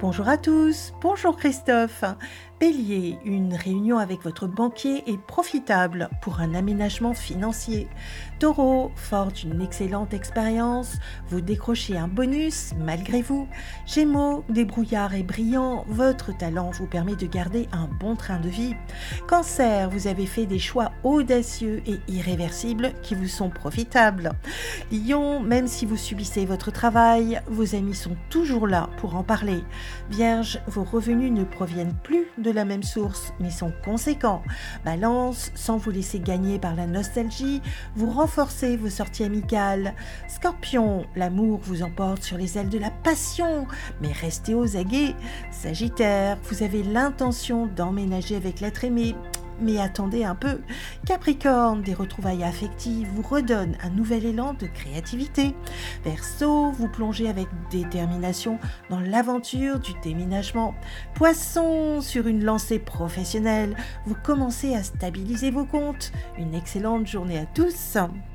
Bonjour à tous, bonjour Christophe. Bélier, une réunion avec votre banquier est profitable pour un aménagement financier. Taureau, fort d'une excellente expérience, vous décrochez un bonus malgré vous. Gémeaux, débrouillard et brillant, votre talent vous permet de garder un bon train de vie. Cancer, vous avez fait des choix audacieux et irréversibles qui vous sont profitables. Lion, même si vous subissez votre travail, vos amis sont toujours là pour en parler. Vierge, vos revenus ne proviennent plus de la même source, mais sont conséquents. Balance, sans vous laisser gagner par la nostalgie, vous renforcez vos sorties amicales. Scorpion, l'amour vous emporte sur les ailes de la passion, mais restez aux aguets. Sagittaire, vous avez l'intention d'emménager avec l'être aimé, mais attendez un peu. Capricorne, des retrouvailles affectives vous redonnent un nouvel élan de créativité. Verseau, vous plongez avec détermination dans l'aventure du déménagement. Poisson, sur une lancée professionnelle, vous commencez à stabiliser vos comptes. Une excellente journée à tous.